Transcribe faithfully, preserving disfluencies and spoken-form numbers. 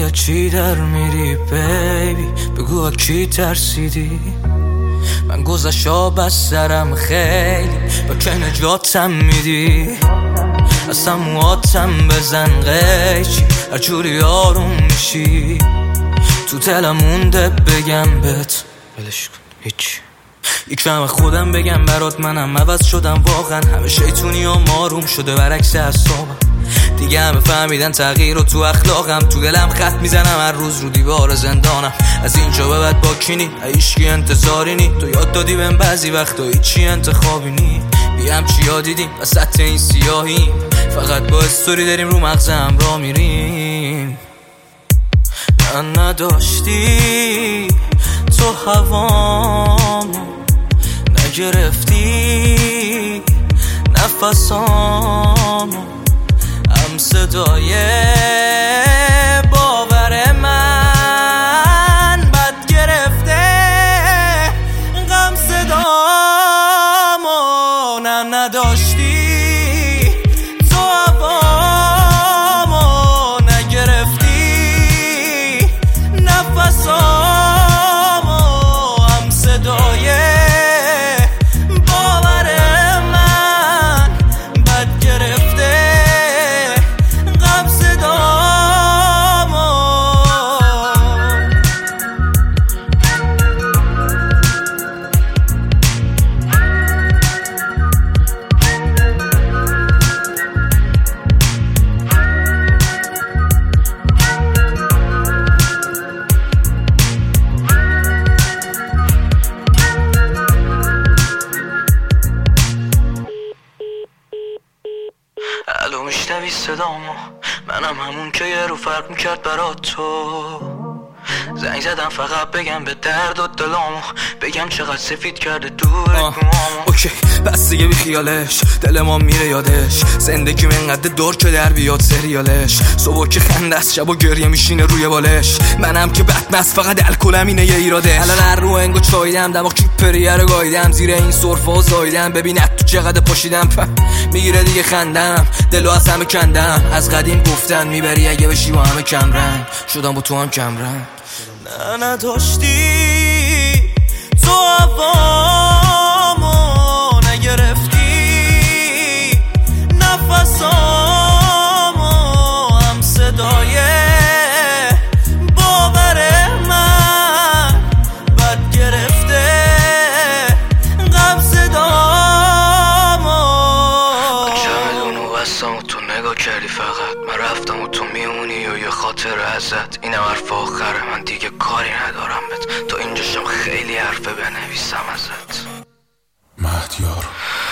یا چی در میری بیبی؟ بگو کی ترسیدی؟ من گذشا بس سرم خیلی با که نجاتم میدی. اصلا مواتم بزن قیچی هر جوری آروم میشی. تو دلم مونده بگم بهت ولش کن هیچی. یک کم خودم بگم برات منم عوض شدم واقعا. همه شیطونی و ماروم شده برعکس اعصابم. دیگه همه فهمیدن تغییر رو تو اخلاقم. تو دلم خط میزنم هر روز رو دیوار زندانم. از اینجا به بعد با کینی هیچکی انتظاری نی. تو یاد دادی بهم بعضی وقتا هیچی انتخابی نی. بیم چی یاد دیدیم وسط این سیاهیم. فقط با استوری داریم رو مغزم را میریم. من نداشتی تو هوامو، نگرفتی نفسامو، هم صدای باور من بد گرفته غم صدامو. نه نداشتی تو هوامو، نگرفتی نفسامو، هم صدای باور من بد گرفته غم صدامو. الو میشنوی صدامو؟ منم همون که یه رو فرق میکرد برات تو. زنگ زدم فقط بگم به درد و دلامو، بگم چقدر سفید کرده دور گمامو. اوکی بس دیگه بی خیالش، دل ما میره یادش. زندگی منقدر دور که در بیاد سریالش. صبح که خنده است شب و گریه میشینه روی بالش. منم که بدمست فقط الکلم اینه یه ایراده. الان هر رو انگو چایدم دماغ کیپریه رو گایدم. زیر این سرفا زایدم ببینت تو چقدر پاشیدم. میگیره دیگه خندم دلو از همه کندم. از قدیم گفتن میبری اگه بشی با همه کم رنگ. شدم با تو هم کم رنگ. نه نداشتی تو هوامو، نگرفتی نفسامو، هم صدای باور من بد گرفته غم صدامو. چمدونو بستم و تو نگاه کردی فقط. من رفتم و تو میمونی و یه خاطر ازت. اینم حرف آخره من دیگه کاری ندارم بهت. تو اینجاشم خیلی حرفه بنویسم ازت. مهدیار